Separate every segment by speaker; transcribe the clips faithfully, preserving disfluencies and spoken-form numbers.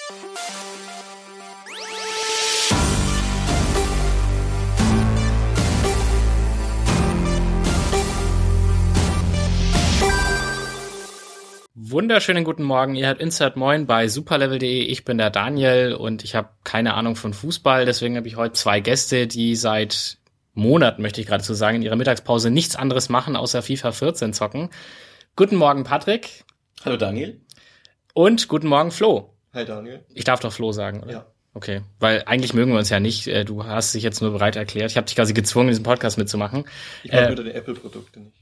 Speaker 1: Wunderschönen guten Morgen, ihr hört Insert Moin bei superlevel punkt de. Ich bin der Daniel und ich habe keine Ahnung von Fußball, deswegen habe ich heute zwei Gäste, die seit Monaten, möchte ich geradezu sagen, in ihrer Mittagspause nichts anderes machen, außer FIFA vierzehn zocken. Guten Morgen Patrick.
Speaker 2: Hallo Daniel.
Speaker 1: Und guten Morgen Flo.
Speaker 3: Hi Daniel.
Speaker 1: Ich darf doch Flo sagen, oder?
Speaker 3: Ja.
Speaker 1: Okay, weil eigentlich mögen wir uns ja nicht. Du hast dich jetzt nur bereit erklärt. Ich habe dich quasi gezwungen, diesen Podcast mitzumachen.
Speaker 3: Ich mag
Speaker 1: äh,
Speaker 3: nur deine Apple-Produkte nicht.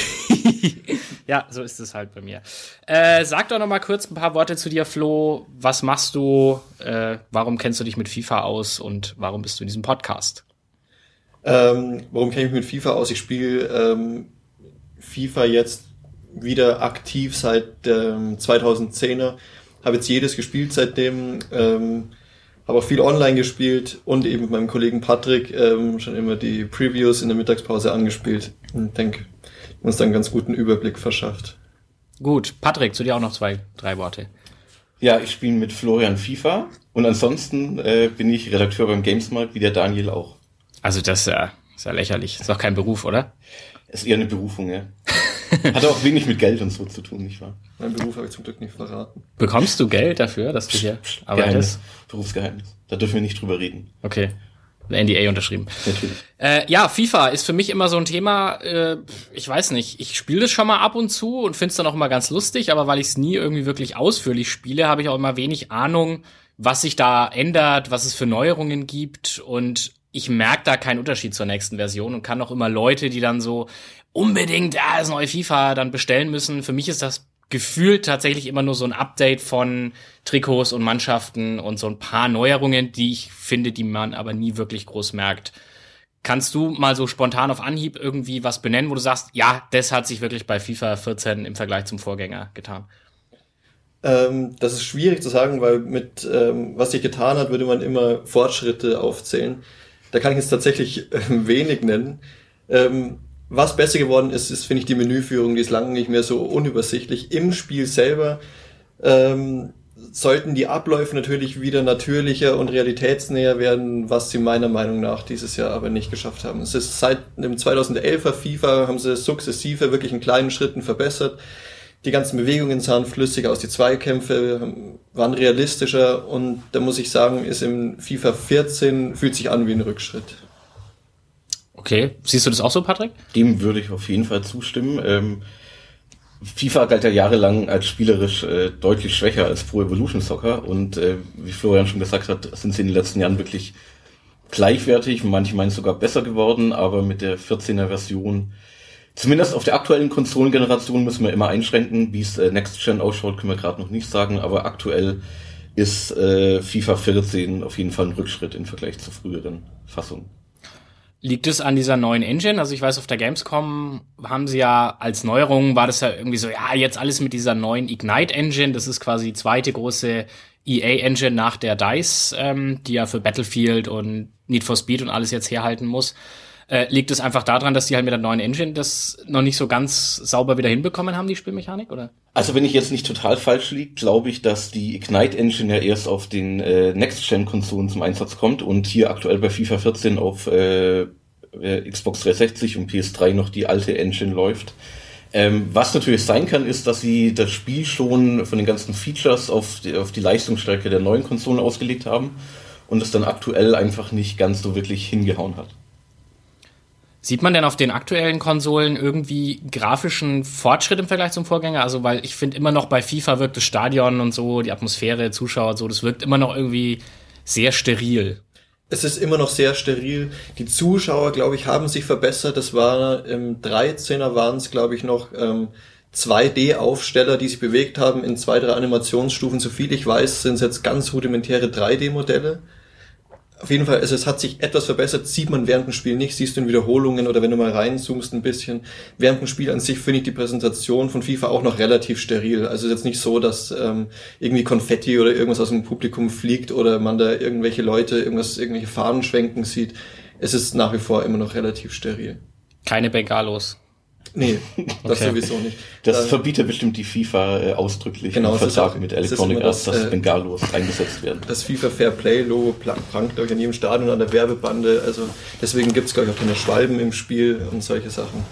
Speaker 1: Ja, so ist es halt bei mir. Äh, sag doch noch mal kurz ein paar Worte zu dir, Flo. Was machst du? Äh, warum kennst du dich mit FIFA aus? Und warum bist du in diesem Podcast?
Speaker 3: Ähm, warum kenne ich mich mit FIFA aus? Ich spiele ähm, FIFA jetzt wieder aktiv seit ähm, zweitausendzehner. Habe jetzt jedes gespielt seitdem. Ähm, habe auch viel online gespielt und eben mit meinem Kollegen Patrick ähm, schon immer die Previews in der Mittagspause angespielt. Und denke, uns dann einen ganz guten Überblick verschafft.
Speaker 1: Gut, Patrick, zu dir auch noch zwei, drei Worte.
Speaker 2: Ja, ich spiele mit Florian FIFA und ansonsten äh, bin ich Redakteur beim Gamesmarkt, wie der Daniel auch.
Speaker 1: Also das ist ja, ist ja lächerlich. Ist doch kein Beruf, oder?
Speaker 2: Ist eher eine Berufung, ja. Hat auch wenig mit Geld und so zu tun, nicht wahr?
Speaker 3: Meinen Beruf habe ich zum Glück nicht verraten.
Speaker 1: Bekommst du Geld dafür, dass du hier arbeitest?
Speaker 2: Berufsgeheimnis. Da dürfen wir nicht drüber reden.
Speaker 1: Okay. Ein N D A unterschrieben.
Speaker 2: Natürlich.
Speaker 1: Äh, ja, FIFA ist für mich immer so ein Thema, äh, ich weiß nicht, ich spiele das schon mal ab und zu und finde es dann auch immer ganz lustig, aber weil ich es nie irgendwie wirklich ausführlich spiele, habe ich auch immer wenig Ahnung, was sich da ändert, was es für Neuerungen gibt, und ich merke da keinen Unterschied zur nächsten Version und kann auch immer Leute, die dann so unbedingt ja, das neue FIFA dann bestellen müssen. Für mich ist das gefühlt tatsächlich immer nur so ein Update von Trikots und Mannschaften und so ein paar Neuerungen, die ich finde, die man aber nie wirklich groß merkt. Kannst du mal so spontan auf Anhieb irgendwie was benennen, wo du sagst, ja, das hat sich wirklich bei FIFA vierzehn im Vergleich zum Vorgänger getan?
Speaker 3: Ähm, das ist schwierig zu sagen, weil mit ähm, was sich getan hat, würde man immer Fortschritte aufzählen. Da kann ich jetzt tatsächlich äh, wenig nennen. Ähm, Was besser geworden ist, ist, finde ich, die Menüführung, die ist lange nicht mehr so unübersichtlich. Im Spiel selber ähm, sollten die Abläufe natürlich wieder natürlicher und realitätsnäher werden, was sie meiner Meinung nach dieses Jahr aber nicht geschafft haben. Es ist seit dem zweitausendelfer FIFA haben sie sukzessive wirklich in kleinen Schritten verbessert. Die ganzen Bewegungen sahen flüssiger aus, die Zweikämpfe waren realistischer, und da muss ich sagen, ist im FIFA vierzehn, fühlt sich an wie ein Rückschritt.
Speaker 1: Okay, siehst du das auch so, Patrick?
Speaker 2: Dem würde ich auf jeden Fall zustimmen. Ähm, FIFA galt ja jahrelang als spielerisch äh, deutlich schwächer als Pro Evolution Soccer, und äh, wie Florian schon gesagt hat, sind sie in den letzten Jahren wirklich gleichwertig, manche meinen sogar besser geworden, aber mit der vierzehner Version, zumindest auf der aktuellen Konsolengeneration, müssen wir immer einschränken. Wie es äh, Next Gen ausschaut, können wir gerade noch nicht sagen, aber aktuell ist äh, FIFA vierzehn auf jeden Fall ein Rückschritt im Vergleich zur früheren Fassung.
Speaker 1: Liegt es an dieser neuen Engine? Also ich weiß, auf der Gamescom haben sie ja als Neuerung, war das ja irgendwie so, ja, jetzt alles mit dieser neuen Ignite Engine. Das ist quasi die zweite große E A Engine nach der DICE, ähm, die ja für Battlefield und Need for Speed und alles jetzt herhalten muss. Äh, liegt es einfach daran, dass die halt mit der neuen Engine das noch nicht so ganz sauber wieder hinbekommen haben, die Spielmechanik, oder?
Speaker 2: Also wenn ich jetzt nicht total falsch liege, glaube ich, dass die Ignite Engine ja erst auf den äh, Next-Gen-Konsolen zum Einsatz kommt und hier aktuell bei FIFA vierzehn auf äh, äh, Xbox dreihundertsechzig und P S drei noch die alte Engine läuft. Ähm, was natürlich sein kann, ist, dass sie das Spiel schon von den ganzen Features auf die, auf die Leistungsstärke der neuen Konsolen ausgelegt haben und es dann aktuell einfach nicht ganz so wirklich hingehauen hat.
Speaker 1: Sieht man denn auf den aktuellen Konsolen irgendwie grafischen Fortschritt im Vergleich zum Vorgänger? Also, weil ich finde immer noch bei FIFA wirkt das Stadion und so, die Atmosphäre, Zuschauer und so, das wirkt immer noch irgendwie sehr steril.
Speaker 3: Es ist immer noch sehr steril. Die Zuschauer, glaube ich, haben sich verbessert. Das war im dreizehner waren es, glaube ich, noch ähm, zwei D-Aufsteller, die sich bewegt haben in zwei, drei Animationsstufen. Soviel ich weiß, sind es jetzt ganz rudimentäre drei D-Modelle. Auf jeden Fall, also es hat sich etwas verbessert, sieht man während dem Spiel nicht, siehst du in Wiederholungen oder wenn du mal reinzoomst ein bisschen. Während dem Spiel an sich finde ich die Präsentation von FIFA auch noch relativ steril. Also es ist jetzt nicht so, dass ähm, irgendwie Konfetti oder irgendwas aus dem Publikum fliegt oder man da irgendwelche Leute, irgendwas, irgendwelche Fahnen schwenken sieht. Es ist nach wie vor immer noch relativ steril.
Speaker 1: Keine Bengalos.
Speaker 3: Nee, das
Speaker 1: Okay.
Speaker 3: sowieso nicht.
Speaker 2: Das
Speaker 3: Da-
Speaker 2: verbietet bestimmt die FIFA äh, ausdrücklich
Speaker 3: Genau,
Speaker 2: im
Speaker 3: es ist
Speaker 2: Vertrag
Speaker 3: auch-
Speaker 2: mit
Speaker 3: es ist
Speaker 2: Electronic
Speaker 3: immer
Speaker 2: Arts,
Speaker 3: das,
Speaker 2: dass
Speaker 3: äh,
Speaker 2: Bengalos eingesetzt werden.
Speaker 3: Das FIFA Fair Play Logo pla- prangt, glaube ich, an jedem Stadion an der Werbebande. Also deswegen gibt es, glaube ich, auch keine Schwalben im Spiel und solche Sachen.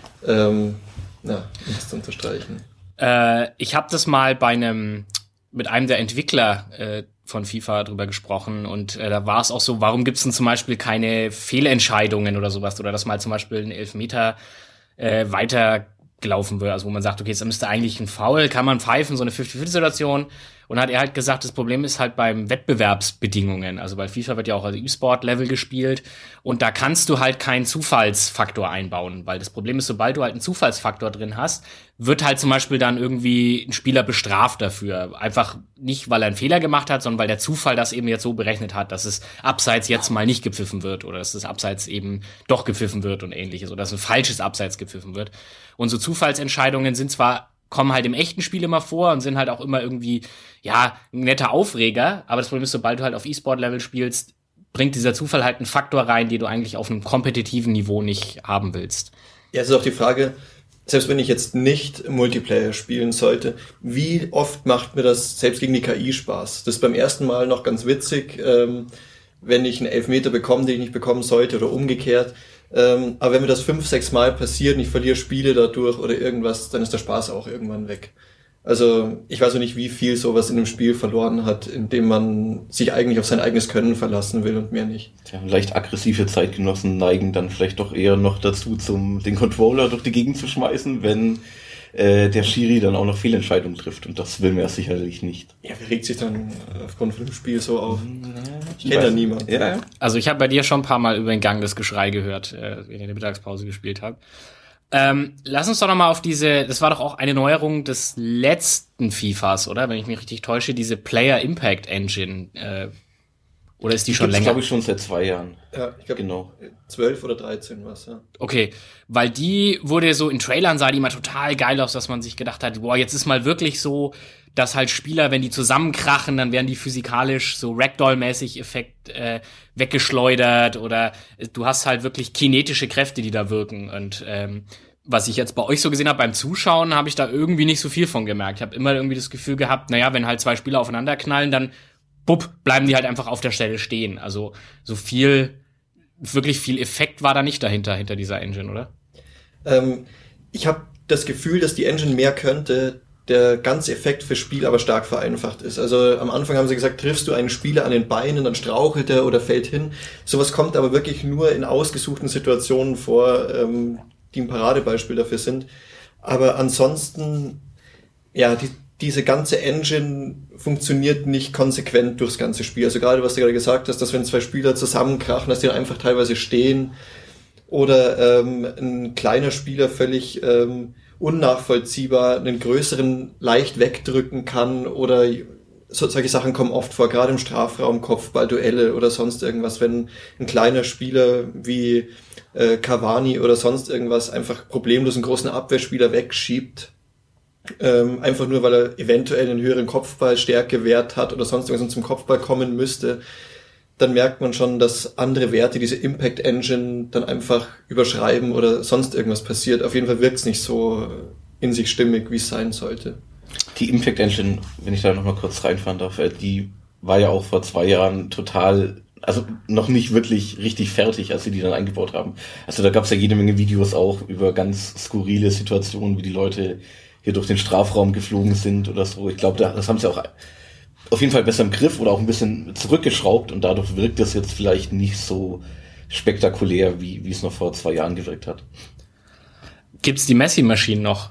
Speaker 3: Ähm, ja, um das zu unterstreichen.
Speaker 1: Äh, ich habe das mal bei einem mit einem der Entwickler äh, von FIFA drüber gesprochen und äh, da war es auch so, warum gibt es denn zum Beispiel keine Fehlentscheidungen oder sowas oder dass mal zum Beispiel ein Elfmeter äh, weitergelaufen wird, also wo man sagt, okay, jetzt müsste eigentlich ein Foul, kann man pfeifen, so eine fünfzig-fünfzig-Situation. Und hat er halt gesagt, das Problem ist halt beim Wettbewerbsbedingungen. Also bei FIFA wird ja auch als E-Sport-Level gespielt und da kannst du halt keinen Zufallsfaktor einbauen, weil das Problem ist, sobald du halt einen Zufallsfaktor drin hast, wird halt zum Beispiel dann irgendwie ein Spieler bestraft dafür. Einfach nicht, weil er einen Fehler gemacht hat, sondern weil der Zufall das eben jetzt so berechnet hat, dass es abseits jetzt mal nicht gepfiffen wird oder dass das abseits eben doch gepfiffen wird und ähnliches oder dass ein falsches Abseits gepfiffen wird. Und so Zufallsentscheidungen sind zwar kommen halt im echten Spiel immer vor und sind halt auch immer irgendwie, ja, ein netter Aufreger. Aber das Problem ist, sobald du halt auf E-Sport-Level spielst, bringt dieser Zufall halt einen Faktor rein, den du eigentlich auf einem kompetitiven Niveau nicht haben willst.
Speaker 3: Ja, es ist auch die Frage, selbst wenn ich jetzt nicht Multiplayer spielen sollte, wie oft macht mir das selbst gegen die K I Spaß? Das ist beim ersten Mal noch ganz witzig, ähm, wenn ich einen Elfmeter bekomme, den ich nicht bekommen sollte oder umgekehrt. Ähm, aber wenn mir das fünf, sechs Mal passiert und ich verliere Spiele dadurch oder irgendwas, dann ist der Spaß auch irgendwann weg. Also ich weiß auch nicht, wie viel sowas in dem Spiel verloren hat, indem man sich eigentlich auf sein eigenes Können verlassen will und mehr nicht.
Speaker 2: Tja, leicht aggressive Zeitgenossen neigen dann vielleicht doch eher noch dazu, zum den Controller durch die Gegend zu schmeißen, wenn äh, der Schiri dann auch noch Fehlentscheidungen trifft. Und das will man ja sicherlich nicht.
Speaker 3: Ja, wer regt sich dann aufgrund von dem Spiel so auf? Ich
Speaker 2: Ich
Speaker 3: kenne da
Speaker 2: weiß-
Speaker 3: niemanden.
Speaker 2: Ja, ja.
Speaker 1: Also ich habe bei dir schon ein paar Mal über den Gang das Geschrei gehört, äh, wenn ihr in der Mittagspause gespielt habt. Ähm, lass uns doch noch mal auf diese, das war doch auch eine Neuerung des letzten FIFAs, oder? Wenn ich mich richtig täusche, diese Player Impact Engine. Äh, oder ist die schon
Speaker 2: Gibt's,
Speaker 1: länger?
Speaker 2: glaube ich, schon seit zwei Jahren.
Speaker 3: Ja, ich glaube,
Speaker 2: Genau.
Speaker 3: zwölf oder dreizehn was, ja.
Speaker 1: Okay, weil die wurde so in Trailern sah die mal total geil aus, dass man sich gedacht hat, boah, jetzt ist mal wirklich so, dass halt Spieler, wenn die zusammenkrachen, dann werden die physikalisch so Ragdoll-mäßig Effekt äh, weggeschleudert oder du hast halt wirklich kinetische Kräfte, die da wirken und ähm, was ich jetzt bei euch so gesehen habe beim Zuschauen, habe ich da irgendwie nicht so viel von gemerkt. Ich habe immer irgendwie das Gefühl gehabt, naja, wenn halt zwei Spieler aufeinander knallen, dann bupp, bleiben die halt einfach auf der Stelle stehen. Also so viel wirklich viel Effekt war da nicht dahinter, hinter dieser Engine, oder?
Speaker 3: Ähm, ich habe das Gefühl, dass die Engine mehr könnte, der ganze Effekt fürs Spiel aber stark vereinfacht ist. Also am Anfang haben sie gesagt, triffst du einen Spieler an den Beinen, dann strauchelt er oder fällt hin. Sowas kommt aber wirklich nur in ausgesuchten Situationen vor, ähm, die ein Paradebeispiel dafür sind. Aber ansonsten, ja, die, diese ganze Engine funktioniert nicht konsequent durchs ganze Spiel. Also gerade, was du gerade gesagt hast, dass wenn zwei Spieler zusammenkrachen, dass die dann einfach teilweise stehen oder ähm, ein kleiner Spieler völlig ähm, unnachvollziehbar einen größeren leicht wegdrücken kann oder so, solche Sachen kommen oft vor, gerade im Strafraum, Kopfballduelle oder sonst irgendwas, wenn ein kleiner Spieler wie äh, Cavani oder sonst irgendwas einfach problemlos einen großen Abwehrspieler wegschiebt, ähm, einfach nur, weil er eventuell einen höheren Kopfballstärkewert hat oder sonst irgendwas und zum Kopfball kommen müsste, dann merkt man schon, dass andere Werte diese Impact Engine dann einfach überschreiben oder sonst irgendwas passiert. Auf jeden Fall wirkt es nicht so in sich stimmig, wie es sein sollte.
Speaker 2: Die Impact Engine, wenn ich da nochmal kurz reinfahren darf, äh, die war ja auch vor zwei Jahren total, also noch nicht wirklich richtig fertig, als sie die dann eingebaut haben. Also da gab es ja jede Menge Videos auch über ganz skurrile Situationen, wie die Leute hier durch den Strafraum geflogen sind oder so. Ich glaube, das haben sie auch auf jeden Fall besser im Griff oder auch ein bisschen zurückgeschraubt und dadurch wirkt das jetzt vielleicht nicht so spektakulär, wie, wie es noch vor zwei Jahren gewirkt hat.
Speaker 1: Gibt's die Messi-Maschinen noch?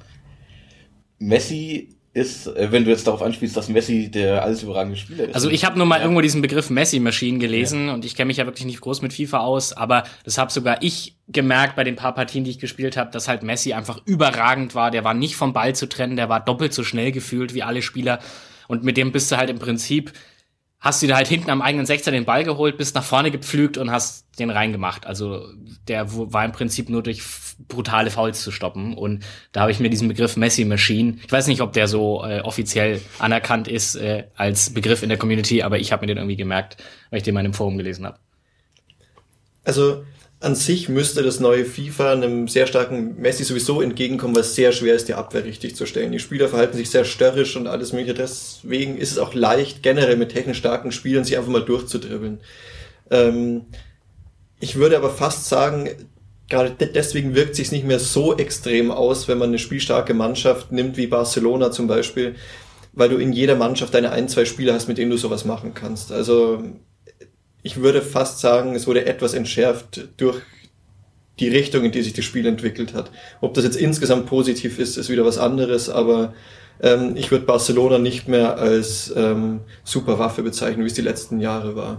Speaker 2: Messi ist, äh, wenn du jetzt darauf anspielst, dass Messi der alles überragende Spieler ist.
Speaker 1: Also ich habe nur mal
Speaker 2: Ja.
Speaker 1: irgendwo diesen Begriff Messi-Maschinen gelesen ja. und ich kenne mich ja wirklich nicht groß mit FIFA aus, aber das habe sogar ich gemerkt bei den paar Partien, die ich gespielt habe, dass halt Messi einfach überragend war. Der war nicht vom Ball zu trennen, der war doppelt so schnell gefühlt wie alle Spieler und mit dem bist du halt im Prinzip, hast du dir halt hinten am eigenen Sechzer den Ball geholt, bist nach vorne gepflügt und hast den reingemacht. Also der war im Prinzip nur durch brutale Fouls zu stoppen. Und da habe ich mir diesen Begriff Messi-Machine, ich weiß nicht, ob der so äh, offiziell anerkannt ist äh, als Begriff in der Community, aber ich habe mir den irgendwie gemerkt, weil ich den mal in einem Forum gelesen habe.
Speaker 3: Also an sich müsste das neue FIFA einem sehr starken Messi sowieso entgegenkommen, weil es sehr schwer ist, die Abwehr richtig zu stellen. Die Spieler verhalten sich sehr störrisch und alles mögliche. Deswegen ist es auch leicht, generell mit technisch starken Spielern sich einfach mal durchzudribbeln. Ähm, ich würde aber fast sagen, gerade deswegen wirkt es sich nicht mehr so extrem aus, wenn man eine spielstarke Mannschaft nimmt, wie Barcelona zum Beispiel, weil du in jeder Mannschaft deine ein, zwei Spieler hast, mit denen du sowas machen kannst. Also ich würde fast sagen, es wurde etwas entschärft durch die Richtung, in die sich das Spiel entwickelt hat. Ob das jetzt insgesamt positiv ist, ist wieder was anderes, aber ähm, ich würde Barcelona nicht mehr als ähm, Superwaffe bezeichnen, wie es die letzten Jahre war.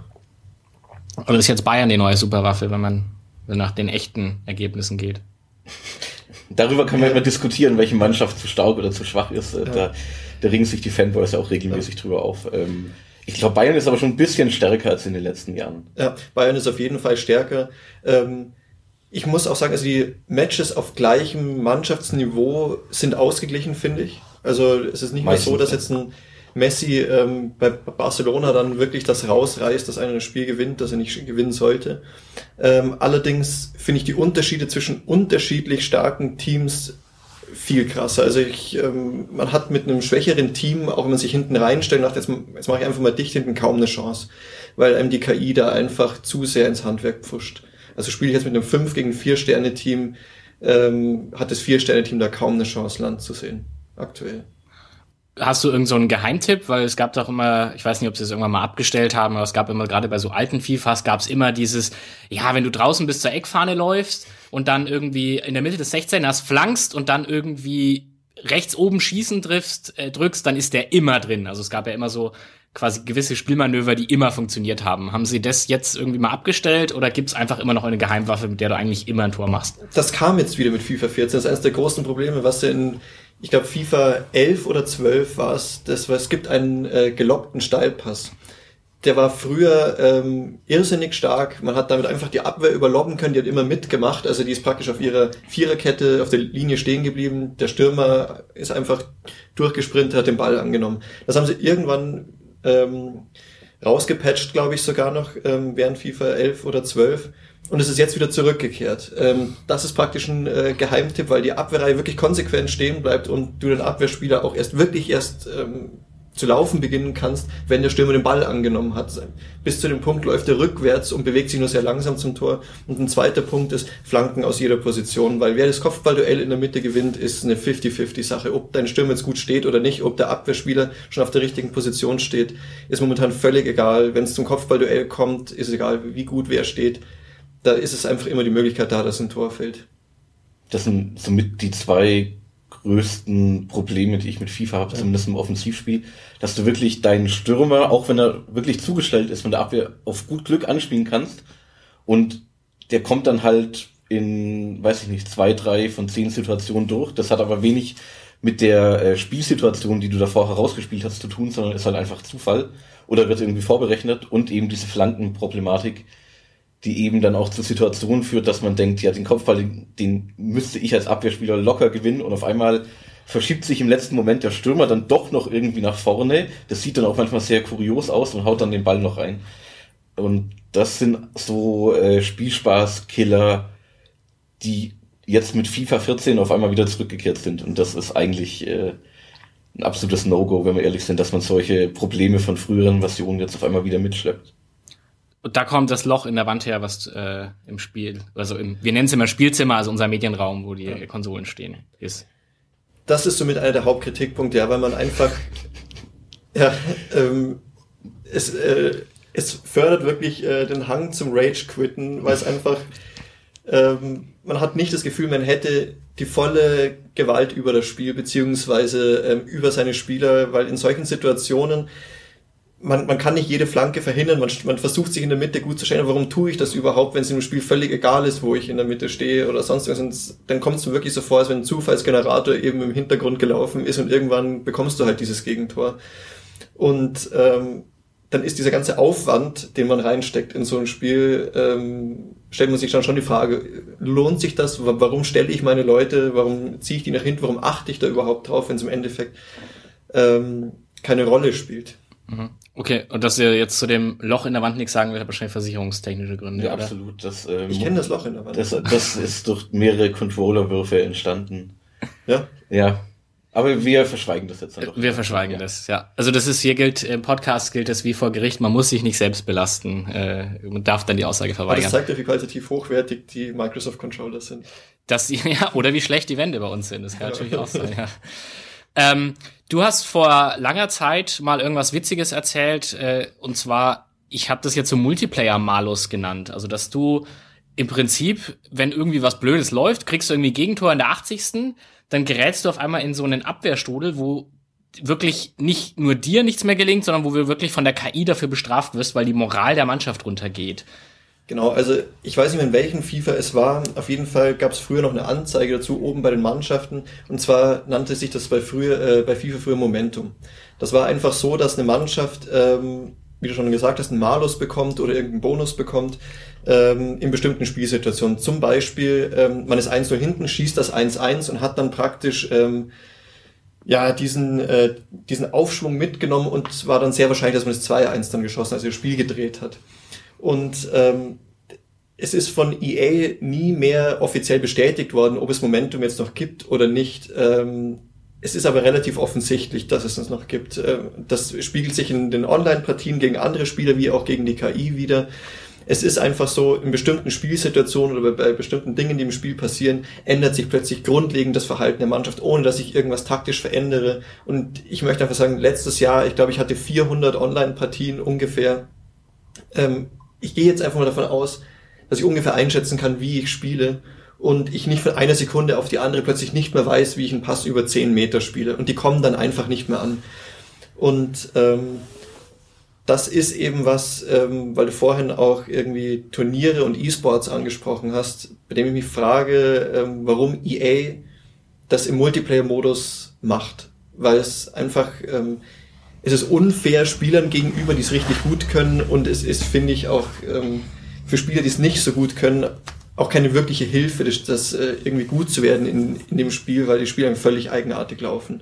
Speaker 1: Oder ist jetzt Bayern die neue Superwaffe, wenn man nach den echten Ergebnissen geht?
Speaker 2: Darüber kann man immer diskutieren, welche Mannschaft zu stark oder zu schwach ist. Ja. Da, da ringen sich die Fanboys auch regelmäßig ja. drüber auf. Ähm, Ich glaube, Bayern ist aber schon ein bisschen stärker als in den letzten Jahren.
Speaker 3: Ja, Bayern ist auf jeden Fall stärker. Ähm, ich muss auch sagen, also die Matches auf gleichem Mannschaftsniveau sind ausgeglichen, finde ich. Also es ist nicht mehr so, dass jetzt ein Messi ähm, bei Barcelona dann wirklich das rausreißt, dass einer ein Spiel gewinnt, das er nicht gewinnen sollte. Ähm, allerdings finde ich die Unterschiede zwischen unterschiedlich starken Teams viel krasser. Also ich, ähm, man hat mit einem schwächeren Team, auch wenn man sich hinten reinstellt, und sagt, jetzt, jetzt mache ich einfach mal dicht hinten, kaum eine Chance, weil einem die K I da einfach zu sehr ins Handwerk pfuscht. Also spiele ich jetzt mit einem fünf gegen vier Sterne Team, ähm, hat das vier Sterne Team da kaum eine Chance, Land zu sehen, aktuell.
Speaker 1: Hast du irgend so einen Geheimtipp? Weil es gab doch immer, ich weiß nicht, ob sie es irgendwann mal abgestellt haben, aber es gab immer, gerade bei so alten FIFAs, gab es immer dieses, ja, wenn du draußen bis zur Eckfahne läufst und dann irgendwie in der Mitte des sechzehners flankst und dann irgendwie rechts oben schießen triffst, äh, drückst, dann ist der immer drin. Also es gab ja immer so quasi gewisse Spielmanöver, die immer funktioniert haben. Haben sie das jetzt irgendwie mal abgestellt oder gibt's einfach immer noch eine Geheimwaffe, mit der du eigentlich immer ein Tor machst?
Speaker 3: Das kam jetzt wieder mit FIFA vierzehn. Das ist eines der großen Probleme, was ja in ich glaube FIFA elf oder zwölf war es, das war, es gibt einen äh, gelockten Steilpass. Der war früher ähm, irrsinnig stark. Man hat damit einfach die Abwehr überlobben können, die hat immer mitgemacht. Also die ist praktisch auf ihrer Viererkette auf der Linie stehen geblieben. Der Stürmer ist einfach durchgesprintet, hat den Ball angenommen. Das haben sie irgendwann ähm, rausgepatcht, glaube ich sogar noch, ähm, während FIFA elf oder zwölf. Und es ist jetzt wieder zurückgekehrt. Ähm, das ist praktisch ein äh, Geheimtipp, weil die Abwehrreihe wirklich konsequent stehen bleibt und du den Abwehrspieler auch erst wirklich erst ähm, zu laufen beginnen kannst, wenn der Stürmer den Ball angenommen hat. Bis zu dem Punkt läuft er rückwärts und bewegt sich nur sehr langsam zum Tor. Und ein zweiter Punkt ist Flanken aus jeder Position, weil wer das Kopfballduell in der Mitte gewinnt, ist eine fünfzig fünfzig Sache. Ob dein Stürmer jetzt gut steht oder nicht, ob der Abwehrspieler schon auf der richtigen Position steht, ist momentan völlig egal. Wenn es zum Kopfballduell kommt, ist es egal, wie gut wer steht. Da ist es einfach immer die Möglichkeit da, dass ein Tor fällt.
Speaker 2: Das sind somit die zwei größten Probleme, die ich mit FIFA habe, ja. Zumindest im Offensivspiel, dass du wirklich deinen Stürmer, auch wenn er wirklich zugestellt ist von der Abwehr, auf gut Glück anspielen kannst und der kommt dann halt in, weiß ich nicht, zwei, drei von zehn Situationen durch. Das hat aber wenig mit der äh, Spielsituation, die du davor herausgespielt hast, zu tun, sondern ist halt einfach Zufall oder wird irgendwie vorberechnet und eben diese Flankenproblematik, die eben dann auch zu Situationen führt, dass man denkt, ja, den Kopfball, den, den müsste ich als Abwehrspieler locker gewinnen und auf einmal verschiebt sich im letzten Moment der Stürmer dann doch noch irgendwie nach vorne. Das sieht dann auch manchmal sehr kurios aus und haut dann den Ball noch rein. Und das sind so äh, Spielspaß-Killer, die jetzt mit FIFA vierzehn auf einmal wieder zurückgekehrt sind. Und das ist eigentlich äh, ein absolutes No-Go, wenn wir ehrlich sind, dass man solche Probleme von früheren Versionen jetzt auf einmal wieder mitschleppt.
Speaker 1: Und da kommt das Loch in der Wand her, was äh, im Spiel, also im, wir nennen es immer Spielzimmer, also unser Medienraum, wo die ja. Konsolen stehen, ist.
Speaker 3: Das ist somit einer der Hauptkritikpunkte, ja, weil man einfach, ja, ähm, es, äh, es fördert wirklich äh, den Hang zum Rage-Quitten, weil es einfach, ähm, man hat nicht das Gefühl, man hätte die volle Gewalt über das Spiel, beziehungsweise ähm, über seine Spieler, weil in solchen Situationen Man, man kann nicht jede Flanke verhindern, man, man versucht sich in der Mitte gut zu stellen, warum tue ich das überhaupt, wenn es im Spiel völlig egal ist, wo ich in der Mitte stehe oder sonst was, dann kommt es mir wirklich so vor, als wenn ein Zufallsgenerator eben im Hintergrund gelaufen ist und irgendwann bekommst du halt dieses Gegentor. Und ähm, dann ist dieser ganze Aufwand, den man reinsteckt in so ein Spiel, ähm, stellt man sich dann schon die Frage, lohnt sich das, warum stelle ich meine Leute, warum ziehe ich die nach hinten, warum achte ich da überhaupt drauf, wenn es im Endeffekt ähm, keine Rolle spielt.
Speaker 1: Okay, und dass ihr jetzt zu dem Loch in der Wand nichts sagen will, hat wahrscheinlich versicherungstechnische Gründe,
Speaker 2: Ja,
Speaker 1: oder?
Speaker 2: absolut. Das, ähm,
Speaker 3: Ich kenne das Loch in der Wand.
Speaker 2: Das, das ist durch mehrere Controllerwürfe entstanden.
Speaker 3: Ja?
Speaker 2: Ja. Aber wir verschweigen das jetzt dann doch.
Speaker 1: Wir verschweigen ja. das, ja. Also das ist, hier gilt, im Podcast gilt das wie vor Gericht, man muss sich nicht selbst belasten äh, und darf dann die Aussage
Speaker 3: Aber
Speaker 1: verweigern.
Speaker 3: das zeigt ja, wie qualitativ hochwertig die Microsoft-Controller sind.
Speaker 1: Das, ja, oder wie schlecht die Wände bei uns sind, das kann natürlich auch sein, ja. Ähm, du hast vor langer Zeit mal irgendwas Witziges erzählt, äh, und zwar, ich habe das jetzt so Multiplayer-Malus genannt. Also, dass du im Prinzip, wenn irgendwie was Blödes läuft, kriegst du irgendwie Gegentor in der achtzigsten Dann gerätst du auf einmal in so einen Abwehrstrudel, wo wirklich nicht nur dir nichts mehr gelingt, sondern wo du wirklich von der K I dafür bestraft wirst, weil die Moral der Mannschaft runtergeht.
Speaker 3: Genau, also ich weiß nicht mehr, in welchem FIFA es war. Auf jeden Fall gab es früher noch eine Anzeige dazu oben bei den Mannschaften. Und zwar nannte sich das bei früher äh, bei FIFA früher Momentum. Das war einfach so, dass eine Mannschaft, ähm, wie du schon gesagt hast, einen Malus bekommt oder irgendeinen Bonus bekommt ähm, in bestimmten Spielsituationen. Zum Beispiel, ähm, man ist eins null hinten, schießt das eins eins und hat dann praktisch ähm, ja diesen äh, diesen Aufschwung mitgenommen und war dann sehr wahrscheinlich, dass man das zwei eins dann geschossen, also das Spiel gedreht hat. Und ähm, es ist von E A nie mehr offiziell bestätigt worden, ob es Momentum jetzt noch gibt oder nicht. Ähm, es ist aber relativ offensichtlich, dass es es noch gibt. Ähm, das spiegelt sich in den Online-Partien gegen andere Spieler wie auch gegen die K I wieder. Es ist einfach so, in bestimmten Spielsituationen oder bei, bei bestimmten Dingen, die im Spiel passieren, ändert sich plötzlich grundlegend das Verhalten der Mannschaft, ohne dass ich irgendwas taktisch verändere. Und ich möchte einfach sagen, letztes Jahr, ich glaube, ich hatte vierhundert Online-Partien ungefähr. Ähm, Ich gehe jetzt einfach mal davon aus, dass ich ungefähr einschätzen kann, wie ich spiele und ich nicht von einer Sekunde auf die andere plötzlich nicht mehr weiß, wie ich einen Pass über zehn Meter spiele und die kommen dann einfach nicht mehr an. Und ähm, das ist eben was, ähm, weil du vorhin auch irgendwie Turniere und E-Sports angesprochen hast, bei dem ich mich frage, ähm, warum E A das im Multiplayer-Modus macht. Weil es einfach... Ähm, es ist unfair Spielern gegenüber, die es richtig gut können, und es ist, finde ich, auch ähm, für Spieler, die es nicht so gut können, auch keine wirkliche Hilfe, das, das äh, irgendwie gut zu werden in, in dem Spiel, weil die Spiele völlig eigenartig laufen.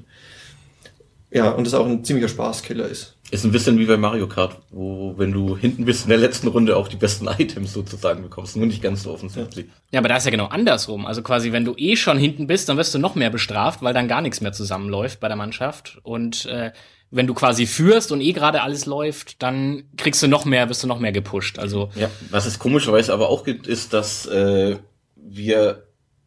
Speaker 3: Ja, und das auch ein ziemlicher Spaßkiller ist.
Speaker 2: Ist ein bisschen wie bei Mario Kart, wo, wenn du hinten bist in der letzten Runde, auch die besten Items sozusagen bekommst, nur nicht ganz so offensichtlich.
Speaker 1: Ja, aber da ist ja genau andersrum. Also quasi, wenn du eh schon hinten bist, dann wirst du noch mehr bestraft, weil dann gar nichts mehr zusammenläuft bei der Mannschaft. Und äh, wenn du quasi führst und eh gerade alles läuft, dann kriegst du noch mehr, wirst du noch mehr gepusht. Also
Speaker 2: ja, was es komischerweise aber auch gibt, ist, dass äh, wir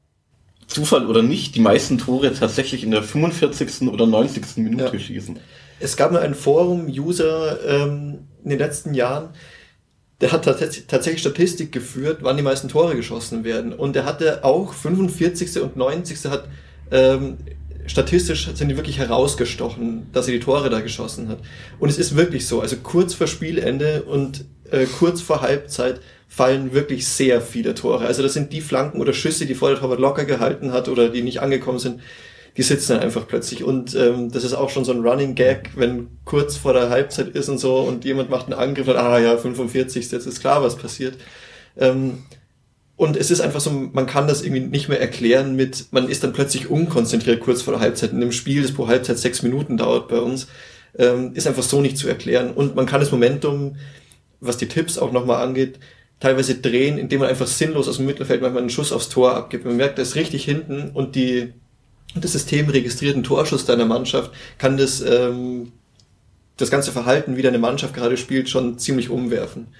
Speaker 2: Zufall oder nicht die meisten Tore tatsächlich in der fünfundvierzigsten oder neunzigsten Minute ja. schießen.
Speaker 3: Es gab mal einen Forum-User ähm, in den letzten Jahren, der hat tats- tatsächlich Statistik geführt, wann die meisten Tore geschossen werden. Und der hatte auch fünfundvierzigste und neunzigste hat ähm, statistisch sind die wirklich herausgestochen, dass er die Tore da geschossen hat. Und es ist wirklich so, also kurz vor Spielende und äh, kurz vor Halbzeit fallen wirklich sehr viele Tore. Also das sind die Flanken oder Schüsse, die vorher der Torwart locker gehalten hat oder die nicht angekommen sind, die sitzen dann einfach plötzlich. Und ähm, das ist auch schon so ein Running Gag, wenn kurz vor der Halbzeit ist und so und jemand macht einen Angriff und ah ja, fünfundvierzig, jetzt ist klar, was passiert. Ähm, Und es ist einfach so, man kann das irgendwie nicht mehr erklären mit, man ist dann plötzlich unkonzentriert kurz vor der Halbzeit. In einem Spiel, das pro Halbzeit sechs Minuten dauert bei uns, ähm, ist einfach so nicht zu erklären. Und man kann das Momentum, was die Tipps auch nochmal angeht, teilweise drehen, indem man einfach sinnlos aus dem Mittelfeld manchmal einen Schuss aufs Tor abgibt. Man merkt, das ist richtig hinten und die und das System registriert einen Torschuss deiner Mannschaft, kann das, ähm, das ganze Verhalten, wie deine Mannschaft gerade spielt, schon ziemlich umwerfen.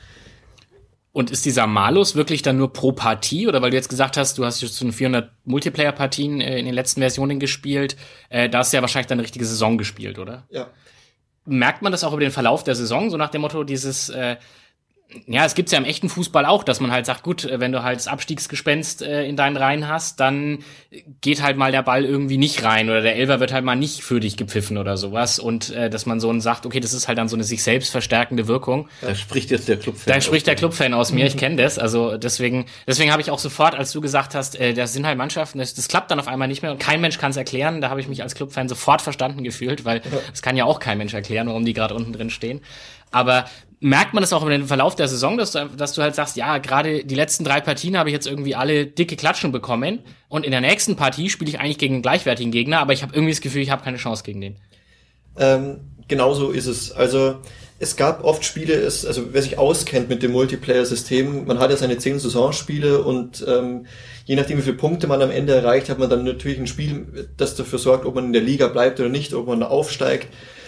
Speaker 1: Und ist dieser Malus wirklich dann nur pro Partie? Oder weil du jetzt gesagt hast, du hast jetzt so vierhundert Multiplayer-Partien äh, in den letzten Versionen gespielt, äh, da hast du ja wahrscheinlich dann eine richtige Saison gespielt, oder?
Speaker 3: Ja.
Speaker 1: Merkt man das auch über den Verlauf der Saison, so nach dem Motto dieses, äh, ja, es gibt's ja im echten Fußball auch, dass man halt sagt, gut, wenn du halt das Abstiegsgespenst äh, in deinen Reihen hast, dann geht halt mal der Ball irgendwie nicht rein oder der Elfer wird halt mal nicht für dich gepfiffen oder sowas und äh, dass man so sagt, okay, das ist halt dann so eine sich selbst verstärkende Wirkung.
Speaker 2: Da spricht jetzt der Clubfan.
Speaker 1: Da spricht der Clubfan aus mir, ich kenne das, also deswegen deswegen habe ich auch sofort, als du gesagt hast, äh, das sind halt Mannschaften, das, das klappt dann auf einmal nicht mehr und kein Mensch kann es erklären, da habe ich mich als Clubfan sofort verstanden gefühlt, weil das kann ja auch kein Mensch erklären, warum die gerade unten drin stehen. Aber merkt man das auch über den Verlauf der Saison, dass du, dass du halt sagst, ja, gerade die letzten drei Partien habe ich jetzt irgendwie alle dicke Klatschen bekommen und in der nächsten Partie spiele ich eigentlich gegen einen gleichwertigen Gegner, aber ich habe irgendwie das Gefühl, ich habe keine Chance gegen den.
Speaker 3: Ähm, genauso ist es. Also es gab oft Spiele, es, also wer sich auskennt mit dem Multiplayer-System, man hat ja seine zehn Saisonspiele und ähm, je nachdem, wie viele Punkte man am Ende erreicht, hat man dann natürlich ein Spiel, das dafür sorgt, ob man in der Liga bleibt oder nicht, ob man aufsteigt.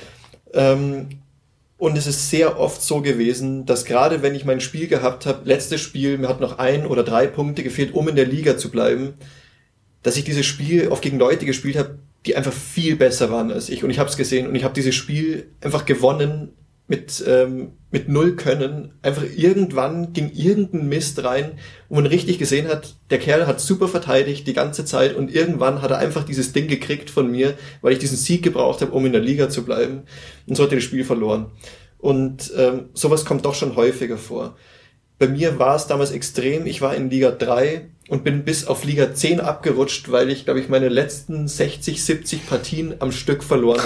Speaker 3: Ähm, und es ist sehr oft so gewesen, dass gerade wenn ich mein Spiel gehabt habe, letztes Spiel, mir hat noch ein oder drei Punkte gefehlt, um in der Liga zu bleiben, dass ich dieses Spiel oft gegen Leute gespielt habe, die einfach viel besser waren als ich. Und ich habe es gesehen und ich habe dieses Spiel einfach gewonnen mit ähm, mit null Können. Einfach irgendwann ging irgendein Mist rein, wo man richtig gesehen hat, der Kerl hat super verteidigt die ganze Zeit und irgendwann hat er einfach dieses Ding gekriegt von mir, weil ich diesen Sieg gebraucht habe, um in der Liga zu bleiben. Und so hat er das Spiel verloren. Und ähm, sowas kommt doch schon häufiger vor. Bei mir war es damals extrem. Ich war in Liga drei und bin bis auf Liga zehn abgerutscht, weil ich, glaube ich, meine letzten sechzig, siebzig Partien am Stück verloren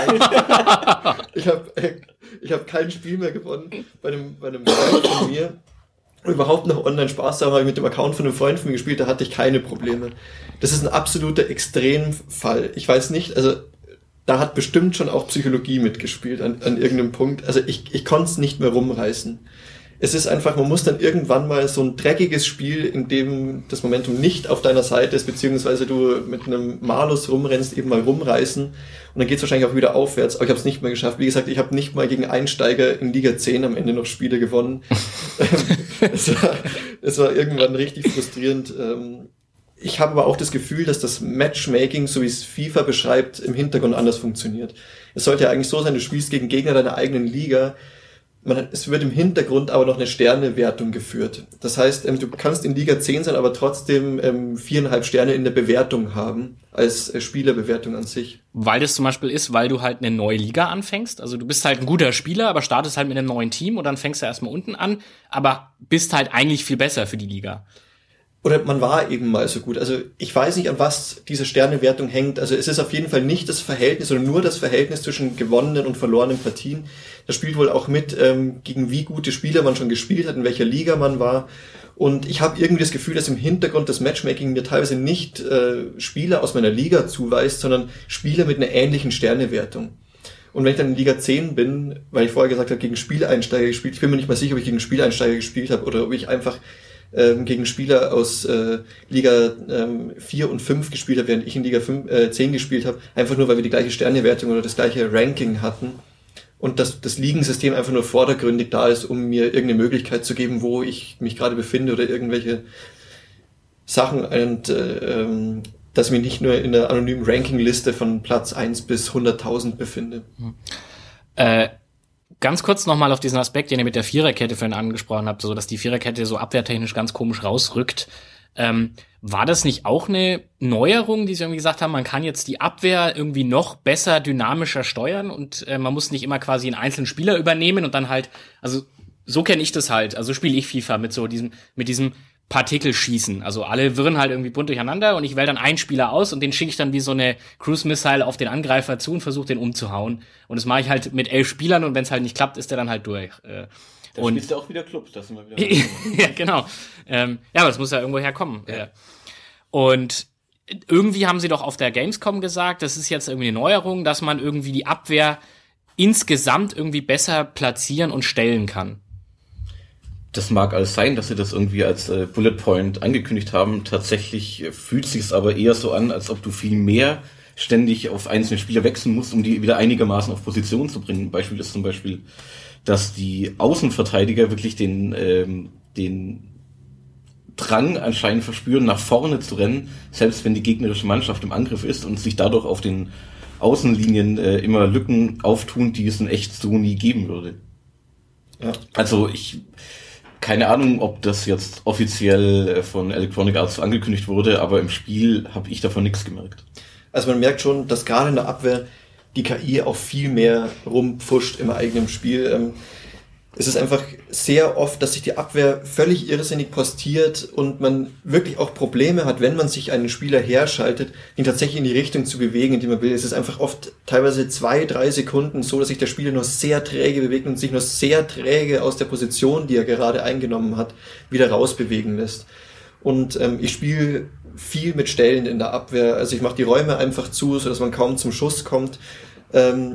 Speaker 3: habe. Ich habe ich hab kein Spiel mehr gewonnen. Bei einem, bei einem Freund von mir, überhaupt noch online Spaß zu haben, habe ich mit dem Account von einem Freund von mir gespielt, da hatte ich keine Probleme. Das ist ein absoluter Extremfall. Ich weiß nicht, also da hat bestimmt schon auch Psychologie mitgespielt an, an irgendeinem Punkt. Also ich, ich konnte es nicht mehr rumreißen. Es ist einfach, man muss dann irgendwann mal so ein dreckiges Spiel, in dem das Momentum nicht auf deiner Seite ist, beziehungsweise du mit einem Malus rumrennst, eben mal rumreißen und dann geht es wahrscheinlich auch wieder aufwärts, aber ich habe es nicht mehr geschafft. Wie gesagt, ich habe nicht mal gegen Einsteiger in Liga zehn am Ende noch Spiele gewonnen. es, war, es war irgendwann richtig frustrierend. Ich habe aber auch das Gefühl, dass das Matchmaking, so wie es FIFA beschreibt, im Hintergrund anders funktioniert. Es sollte ja eigentlich so sein, du spielst gegen Gegner deiner eigenen Liga. Man hat, es wird im Hintergrund aber noch eine Sternewertung geführt. Das heißt, ähm, du kannst in Liga zehn sein, aber trotzdem ähm, viereinhalb Sterne in der Bewertung haben, als äh, Spielerbewertung an sich.
Speaker 1: Weil das zum Beispiel ist, weil du halt eine neue Liga anfängst. Also du bist halt ein guter Spieler, aber startest halt mit einem neuen Team und dann fängst du erstmal unten an, aber bist halt eigentlich viel besser für die Liga.
Speaker 3: Oder man war eben mal so gut. Also ich weiß nicht, an was diese Sternewertung hängt. Also es ist auf jeden Fall nicht das Verhältnis, sondern nur das Verhältnis zwischen gewonnenen und verlorenen Partien. Das spielt wohl auch mit, ähm, gegen wie gute Spieler man schon gespielt hat, in welcher Liga man war. Und ich habe irgendwie das Gefühl, dass im Hintergrund das Matchmaking mir teilweise nicht äh, Spieler aus meiner Liga zuweist, sondern Spieler mit einer ähnlichen Sternewertung. Und wenn ich dann in Liga zehn bin, weil ich vorher gesagt habe, gegen Spieleinsteiger gespielt, ich bin mir nicht mal sicher, ob ich gegen Spieleinsteiger gespielt habe oder ob ich einfach ähm, gegen Spieler aus äh, Liga ähm, vier und fünf gespielt habe, während ich in Liga fünf, äh, zehn gespielt habe, einfach nur, weil wir die gleiche Sternewertung oder das gleiche Ranking hatten. Und dass das Ligensystem einfach nur vordergründig da ist, um mir irgendeine Möglichkeit zu geben, wo ich mich gerade befinde oder irgendwelche Sachen und äh, ähm, dass ich mich nicht nur in der anonymen Rankingliste von Platz eins bis hunderttausend befinde.
Speaker 1: Äh, ganz kurz nochmal auf diesen Aspekt, den ihr mit der Viererkette vorhin angesprochen habt, so dass die Viererkette so abwehrtechnisch ganz komisch rausrückt. Ähm, war das nicht auch eine Neuerung, die sie irgendwie gesagt haben, man kann jetzt die Abwehr irgendwie noch besser, dynamischer steuern und äh, man muss nicht immer quasi einen einzelnen Spieler übernehmen und dann halt, also so kenne ich das halt, also spiele ich FIFA mit so diesem, mit diesem Partikelschießen. Also alle wirren halt irgendwie bunt durcheinander und ich wähle dann einen Spieler aus und den schicke ich dann wie so eine Cruise-Missile auf den Angreifer zu und versuche den umzuhauen. Und das mache ich halt mit elf Spielern und wenn es halt nicht klappt, ist der dann halt durch. Äh,
Speaker 2: Da
Speaker 1: und
Speaker 2: spielst du auch wieder Club, das sind wir wieder.
Speaker 1: ja, genau. Ähm, ja, aber das muss ja irgendwo herkommen. Ja. Und irgendwie haben sie doch auf der Gamescom gesagt, das ist jetzt irgendwie eine Neuerung, dass man irgendwie die Abwehr insgesamt irgendwie besser platzieren und stellen kann.
Speaker 2: Das mag alles sein, dass sie das irgendwie als äh, Bullet Point angekündigt haben. Tatsächlich äh, fühlt sich es aber eher so an, als ob du viel mehr ständig auf einzelne Spieler wechseln musst, um die wieder einigermaßen auf Position zu bringen. Ein Beispiel ist zum Beispiel, dass die Außenverteidiger wirklich den ähm, den Drang anscheinend verspüren, nach vorne zu rennen, selbst wenn die gegnerische Mannschaft im Angriff ist und sich dadurch auf den Außenlinien äh, immer Lücken auftun, die es in echt so nie geben würde. Ja. Also ich keine Ahnung, ob das jetzt offiziell von Electronic Arts angekündigt wurde, aber im Spiel habe ich davon nichts gemerkt.
Speaker 3: Also man merkt schon, dass gerade in der Abwehr die K I auch viel mehr rumpfuscht im eigenen Spiel. Es ist einfach sehr oft, dass sich die Abwehr völlig irrsinnig postiert und man wirklich auch Probleme hat, wenn man sich einen Spieler herschaltet, ihn tatsächlich in die Richtung zu bewegen, in die man will. Es ist einfach oft teilweise zwei, drei Sekunden so, dass sich der Spieler nur sehr träge bewegt und sich nur sehr träge aus der Position, die er gerade eingenommen hat, wieder rausbewegen lässt. Und ähm, ich spiele viel mit Stellen in der Abwehr. Also ich mache die Räume einfach zu, sodass man kaum zum Schuss kommt. Ähm,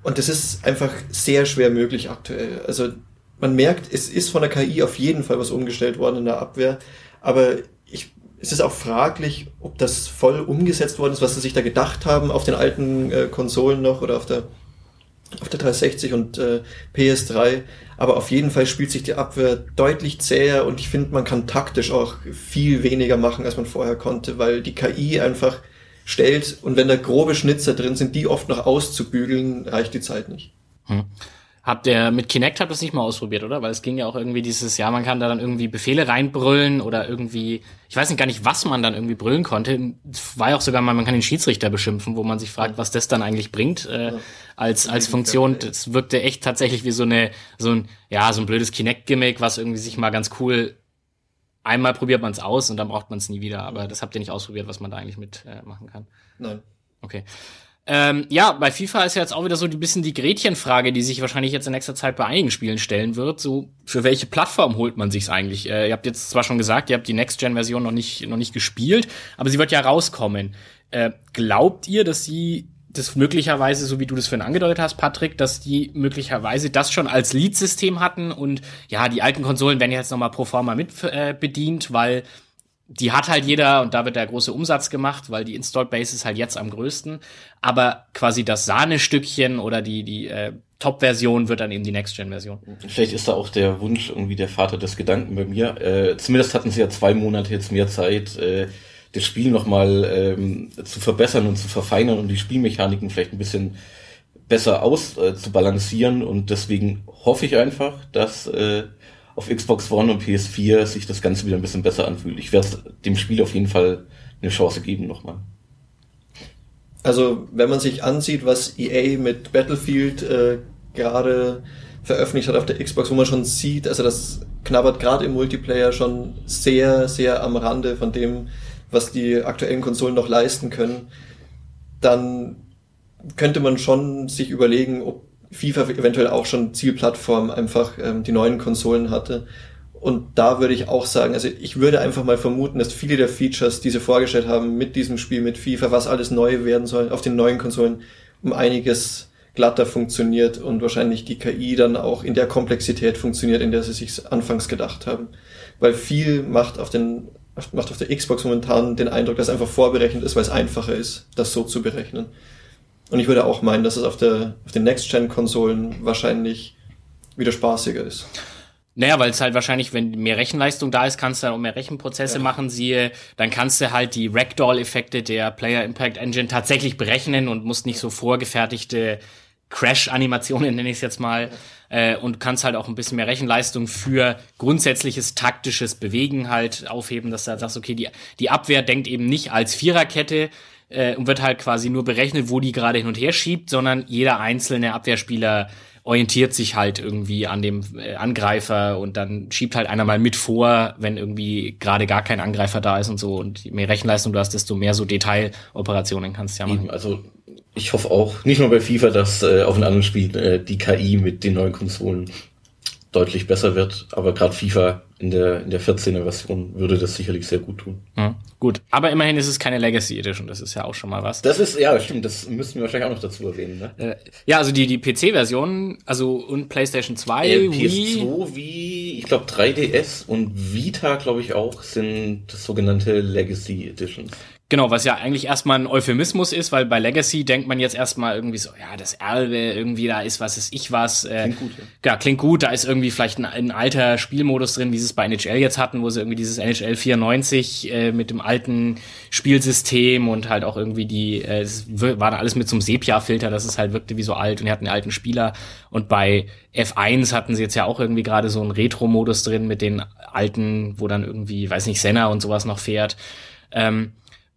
Speaker 3: Und das ist einfach sehr schwer möglich aktuell. Also man merkt, es ist von der K I auf jeden Fall was umgestellt worden in der Abwehr, aber ich, es ist auch fraglich, ob das voll umgesetzt worden ist, was sie sich da gedacht haben auf den alten äh, Konsolen noch oder auf der auf der dreihundertsechzig und äh, P S drei, aber auf jeden Fall spielt sich die Abwehr deutlich zäher und ich finde, man kann taktisch auch viel weniger machen, als man vorher konnte, weil die K I einfach stellt und wenn da grobe Schnitzer drin sind, die oft noch auszubügeln, reicht die Zeit nicht.
Speaker 1: Hm. Habt ihr mit Kinect habt ihr das nicht mal ausprobiert, oder? Weil es ging ja auch irgendwie dieses, ja, man kann da dann irgendwie Befehle reinbrüllen oder irgendwie, ich weiß nicht gar nicht, was man dann irgendwie brüllen konnte. Es war ja auch sogar mal, man kann den Schiedsrichter beschimpfen, wo man sich fragt, was das dann eigentlich bringt, äh, ja. als, als Funktion. Das wirkte echt tatsächlich wie so eine, so ein, ja, so ein blödes Kinect-Gimmick, was irgendwie sich mal ganz cool, einmal probiert man es aus und dann braucht man es nie wieder. Aber das habt ihr nicht ausprobiert, was man da eigentlich mit äh, machen kann.
Speaker 3: Nein.
Speaker 1: Okay. Ähm, ja, bei FIFA ist ja jetzt auch wieder so ein bisschen die Gretchenfrage, die sich wahrscheinlich jetzt in nächster Zeit bei einigen Spielen stellen wird. So, für welche Plattform holt man sich's eigentlich? Äh, ihr habt jetzt zwar schon gesagt, ihr habt die Next-Gen-Version noch nicht, noch nicht gespielt, aber sie wird ja rauskommen. Äh, glaubt ihr, dass sie das möglicherweise, so wie du das vorhin angedeutet hast, Patrick, dass die möglicherweise das schon als Lead-System hatten und ja, die alten Konsolen werden jetzt nochmal pro forma mit äh, bedient, weil die hat halt jeder und da wird der große Umsatz gemacht, weil die Installed Base ist halt jetzt am größten. Aber quasi das Sahnestückchen oder die die äh, Top-Version wird dann eben die Next-Gen-Version.
Speaker 2: Vielleicht ist da auch der Wunsch irgendwie der Vater des Gedanken bei mir. Äh, zumindest hatten sie ja zwei Monate jetzt mehr Zeit, äh, das Spiel nochmal ähm, zu verbessern und zu verfeinern und die Spielmechaniken vielleicht ein bisschen besser aus äh, zu balancieren. Und deswegen hoffe ich einfach, dass äh, auf Xbox One und P S vier sich das Ganze wieder ein bisschen besser anfühlt. Ich werde dem Spiel auf jeden Fall eine Chance geben nochmal.
Speaker 3: Also wenn man sich ansieht, was E A mit Battlefield äh, gerade veröffentlicht hat auf der Xbox, wo man schon sieht, also das knabbert gerade im Multiplayer schon sehr, sehr am Rande von dem, was die aktuellen Konsolen noch leisten können, dann könnte man schon sich überlegen, ob FIFA eventuell auch schon Zielplattform einfach ähm, die neuen Konsolen hatte. Und da würde ich auch sagen, also ich würde einfach mal vermuten, dass viele der Features, die sie vorgestellt haben mit diesem Spiel, mit FIFA, was alles neu werden soll, auf den neuen Konsolen um einiges glatter funktioniert und wahrscheinlich die K I dann auch in der Komplexität funktioniert, in der sie sich anfangs gedacht haben. Weil viel macht auf den macht auf der Xbox momentan den Eindruck, dass es einfach vorberechnet ist, weil es einfacher ist, das so zu berechnen. Und ich würde auch meinen, dass es auf der auf den Next-Gen-Konsolen wahrscheinlich wieder spaßiger ist.
Speaker 1: Naja, weil es halt wahrscheinlich, wenn mehr Rechenleistung da ist, kannst du dann auch mehr Rechenprozesse ja. machen, siehe, dann kannst du halt die Ragdoll-Effekte der Player Impact Engine tatsächlich berechnen und musst nicht so vorgefertigte Crash-Animationen, nenne ich es jetzt mal, äh, und kannst halt auch ein bisschen mehr Rechenleistung für grundsätzliches taktisches Bewegen halt aufheben, dass du halt sagst, okay, die, die Abwehr denkt eben nicht als Viererkette, Äh, und wird halt quasi nur berechnet, wo die gerade hin und her schiebt, sondern jeder einzelne Abwehrspieler orientiert sich halt irgendwie an dem äh, Angreifer und dann schiebt halt einer mal mit vor, wenn irgendwie gerade gar kein Angreifer da ist und so. Und je mehr Rechenleistung du hast, desto mehr so Detailoperationen kannst du ja machen.
Speaker 2: Eben, also ich hoffe auch, nicht nur bei FIFA, dass äh, auf den anderen Spielen äh, die K I mit den neuen Konsolen deutlich besser wird, aber gerade FIFA in der in der vierzehner Version würde das sicherlich sehr gut tun.
Speaker 1: Mhm. Gut, aber immerhin ist es keine Legacy Edition, das ist ja auch schon mal was.
Speaker 2: Das ist, ja, stimmt, das müssen wir wahrscheinlich auch noch dazu erwähnen, ne?
Speaker 1: Äh, ja, also die die P C-Version, also und PlayStation zwei,
Speaker 2: äh,
Speaker 1: Wii,
Speaker 2: P S zwei, Wii, ich glaube drei D S und Vita, glaube ich auch, sind sogenannte Legacy Editions.
Speaker 1: Genau, was ja eigentlich erstmal ein Euphemismus ist, weil bei Legacy denkt man jetzt erstmal irgendwie so, ja, das Erbe, irgendwie da ist, was ist ich was. Äh,
Speaker 2: klingt gut,
Speaker 1: ja. ja. Klingt gut, da ist irgendwie vielleicht ein, ein alter Spielmodus drin, wie sie es bei N H L jetzt hatten, wo sie irgendwie dieses N H L vierundneunzig äh, mit dem alten Spielsystem und halt auch irgendwie die, äh, es war da alles mit so einem Sepia-Filter, dass es halt wirkte wie so alt und die hatten einen alten Spieler. Und bei F eins hatten sie jetzt ja auch irgendwie gerade so einen Retro-Modus drin mit den alten, wo dann irgendwie, weiß nicht, Senna und sowas noch fährt. Ähm,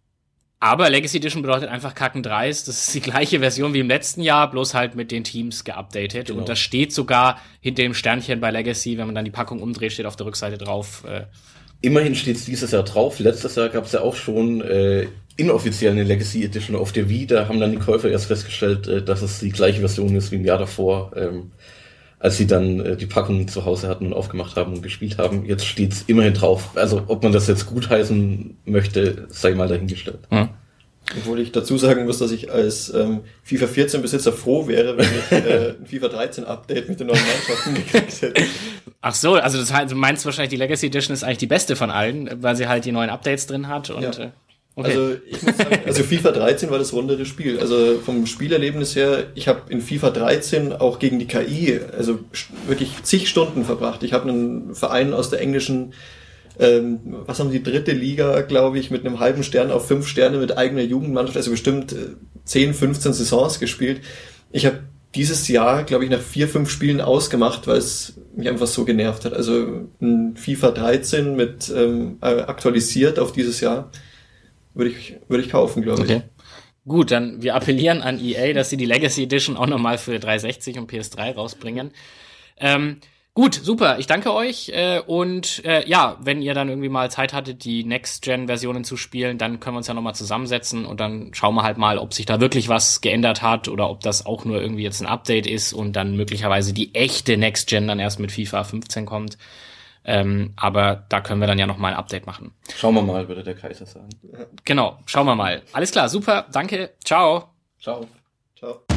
Speaker 1: Aber Legacy Edition bedeutet einfach kackendreist. Das ist die gleiche Version wie im letzten Jahr, bloß halt mit den Teams geupdatet. Genau. Und das steht sogar hinter dem Sternchen bei Legacy, wenn man dann die Packung umdreht, steht auf der Rückseite drauf. Äh
Speaker 2: Immerhin steht es dieses Jahr drauf. Letztes Jahr gab es ja auch schon äh, inoffiziell eine Legacy Edition auf der Wii. Da haben dann die Käufer erst festgestellt, äh, dass es die gleiche Version ist wie im Jahr davor, ähm, als sie dann äh, die Packung zu Hause hatten und aufgemacht haben und gespielt haben. Jetzt steht's immerhin drauf. Also ob man das jetzt gutheißen möchte, sei mal dahingestellt.
Speaker 1: Hm.
Speaker 3: Obwohl ich dazu sagen muss, dass ich als ähm, FIFA vierzehn Besitzer froh wäre, wenn ich äh, ein FIFA dreizehn Update mit den neuen Mannschaften gekriegt hätte.
Speaker 1: Ach so, also das heißt, du meinst wahrscheinlich, die Legacy Edition ist eigentlich die beste von allen, weil sie halt die neuen Updates drin hat und
Speaker 3: ja.
Speaker 1: äh, okay.
Speaker 3: Also ich muss sagen, also FIFA dreizehn war das rundere Spiel. Also vom Spielerlebnis her, ich habe in FIFA dreizehn auch gegen die K I, also wirklich zig Stunden verbracht. Ich habe einen Verein aus der englischen, ähm, was haben die, dritte Liga, glaube ich, mit einem halben Stern auf fünf Sterne mit eigener Jugendmannschaft, also bestimmt zehn, fünfzehn Saisons gespielt. Ich habe dieses Jahr, glaube ich, nach vier, fünf Spielen ausgemacht, weil es mich einfach so genervt hat. Also ein FIFA dreizehn mit ähm, aktualisiert auf dieses Jahr würde ich, würde ich kaufen, glaube ich.
Speaker 1: Okay. Gut, dann wir appellieren an E A, dass sie die Legacy Edition auch nochmal für dreihundertsechzig und P S drei rausbringen. Ähm, gut, super, ich danke euch äh, und äh, ja, wenn ihr dann irgendwie mal Zeit hattet, die Next-Gen-Versionen zu spielen, dann können wir uns ja nochmal zusammensetzen und dann schauen wir halt mal, ob sich da wirklich was geändert hat oder ob das auch nur irgendwie jetzt ein Update ist und dann möglicherweise die echte Next-Gen dann erst mit FIFA fünfzehn kommt. Ähm, aber da können wir dann ja noch mal ein Update machen.
Speaker 2: Schauen wir mal, würde der Kaiser sagen.
Speaker 1: Genau, schauen wir mal. Alles klar, super, danke, ciao.
Speaker 2: Ciao.
Speaker 3: Ciao.